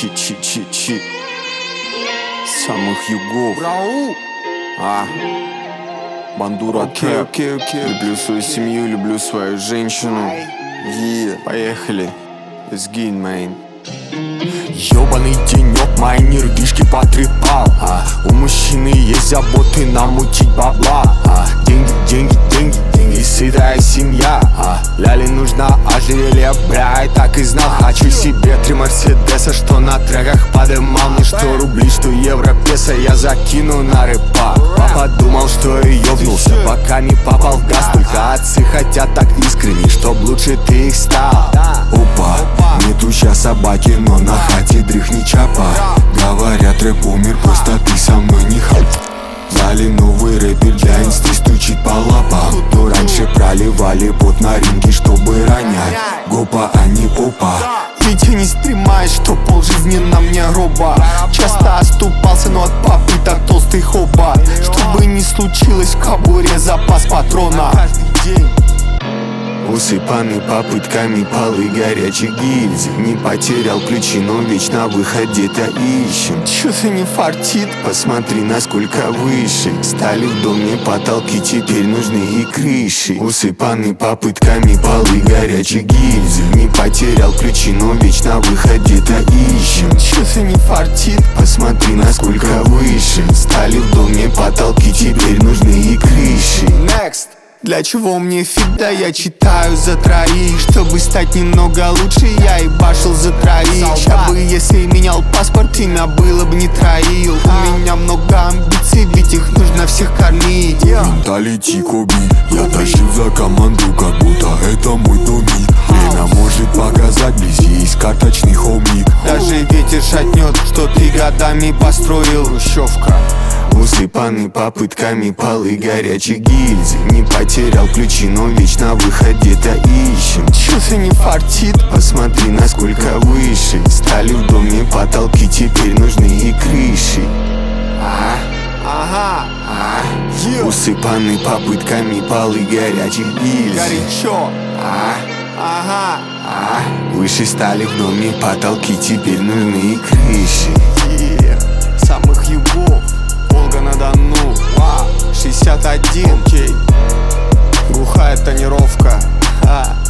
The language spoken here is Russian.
Чи-чи-чи-чи-чи с самых югов. Бандура Кэп. Люблю свою семью, люблю свою женщину. Поехали. Let's get it, man. Ёбаный денёк, мои нервишки потрепал. У мужчины есть заботы, намутить бабла. Деньги, деньги, деньги, деньги, сытая семья. Ляли нужна ожерелье, бля, и так и знал. Хочу себе 3 Мерседеса, что на треках подымал. Мне что рубли, что евро, песо я закину на рыбак. Папа думал, что и ёбнулся, пока не попал в газ. Только отцы хотят так искренне, чтоб лучше ты их стал. Опа, нету ща собаки, но на хате дрыхни чапа. Говорят, рэп умер, просто ты со мной не хап. Взяли новый рэпер для инсты, стучит по лапам. То раньше проливали пот на ринге, чтобы ронять. Гопа, а не опа. Ведь не стремаешь, что полжизни на мне роба. Часто оступался, но от попыток толстых оба. Чтобы не случилось, в кобуре запас патрона. Усыпанный попытками полы горячих гильз. Не потерял ключи, но вечно выходе-то ищем. Чё-то не фартит, посмотри, насколько выше. Стали в доме потолки, теперь нужны и крыши. Усыпанный попытками полы горячих гильз. Не потерял ключи, но вечно выходе-то ищем. Чё-то не фартит, посмотри, насколько выше. Стали в доме потолки, теперь нужны и крыши. Next. Для чего мне фиг, да я читаю за троих. Чтобы стать немного лучше, я и башил за троих. Ща бы, если менял паспорт, имя было бы не Троил. У меня много амбиций, ведь их нужно всех кормить. Менталити Коби, я тащил за команду, как будто это мой домик. Время может показать, вблизи есть карточный холмик. Даже ветер шатнет, что ты годами построил. Хрущевка. Усыпанный попытками полы горячих гильз. Не потерял ключи, но вечно выходе-то ищем. Чё-то не фартит, посмотри, насколько выше. Стали в доме потолки, теперь нужны и крыши. Усыпанный попытками полы горячих гильз. Горячо. Выше стали в доме потолки, теперь нужны и крыши. Самых югов. Волга-на-Дону, 61, глухая тонировка.